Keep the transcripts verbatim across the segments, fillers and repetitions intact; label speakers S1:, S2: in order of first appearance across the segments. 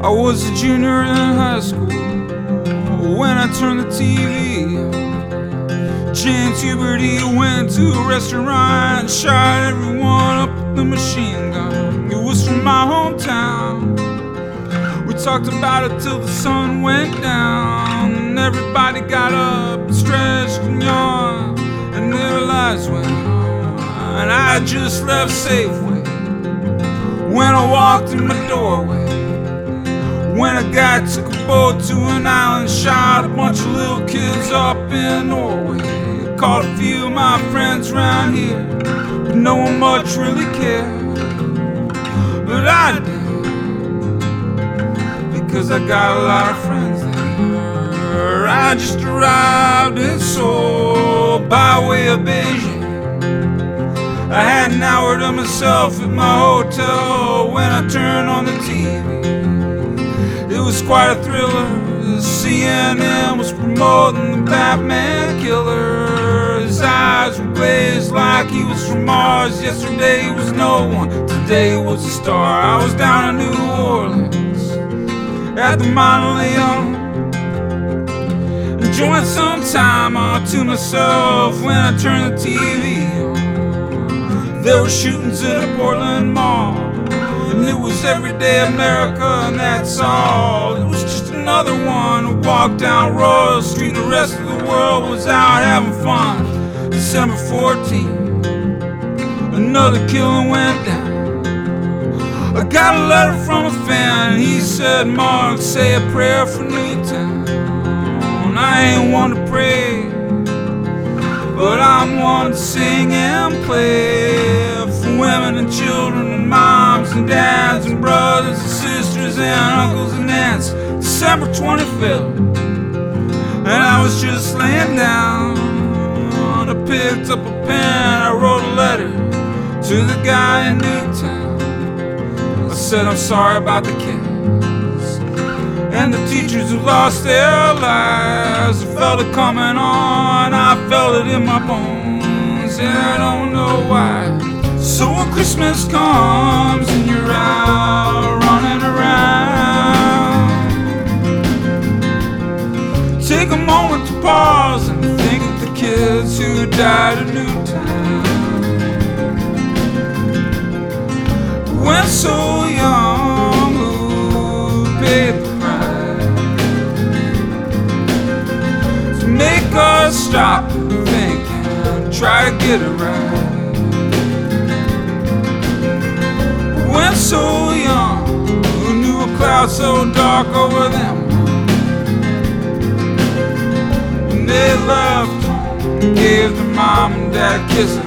S1: I was a junior in high school when I turned the T V. James Huberty went to a restaurant and shot everyone up with the machine gun. It was from my hometown. We talked about it till the sun went down, and everybody got up and stretched and yawned, and their lives went on. And I just left Safeway when I walked in my doorway, when a guy took a boat to an island, shot a bunch of little kids up in Norway. Caught a few of my friends around here, but no one much really cared. But I did, because I got a lot of friends there. I just arrived in Seoul by way of Beijing. I had an hour to myself at my hotel when I turned on the T V. It was quite a thriller. C N N was promoting the Batman killer. His eyes were glazed like he was from Mars. Yesterday he was no one, today he was a star. I was down in New Orleans at the Mausoleum, enjoying some time all to myself when I turned the T V on. There were shootings at a Portland mall, and it was everyday America, and that's all. It was just another one who walked down Royal Street, and the rest of the world was out having fun. December fourteenth, another killing went down. I got a letter from a fan, and he said, "Mark, say a prayer for Newtown." I ain't one to pray, but I'm one to sing and play for women and children and moms and dads and brothers and sisters and uncles and aunts. December twenty-fifth, and I was just laying down. I picked up a pen, I wrote a letter to the guy in Newtown. I said I'm sorry about the kids and the teachers who lost their lives. I felt it coming on, I felt it in my bones, and I don't know why. So when Christmas comes and you're out running around, take a moment to pause and think of the kids who died in Newtown. When so young, who paid the price to make us stop and think and try to get it right. When so young, who knew a cloud so dark over them, and they loved home, gave their mom and dad kisses.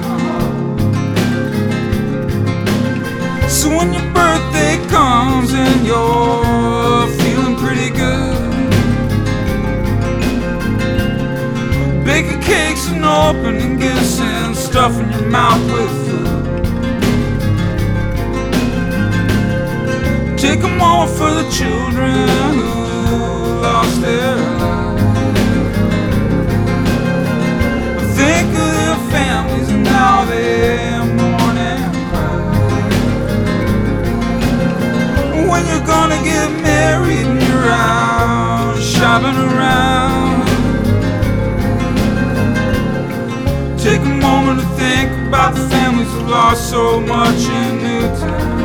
S1: So when your birthday comes and you're feeling pretty good, baking cakes and opening gifts and stuffing your mouth with food, take a moment for the children who lost their lives. Think of their families and how they mourn and cry. When you're gonna get married and you're out shopping around, take a moment to think about the families who lost so much in Newtown.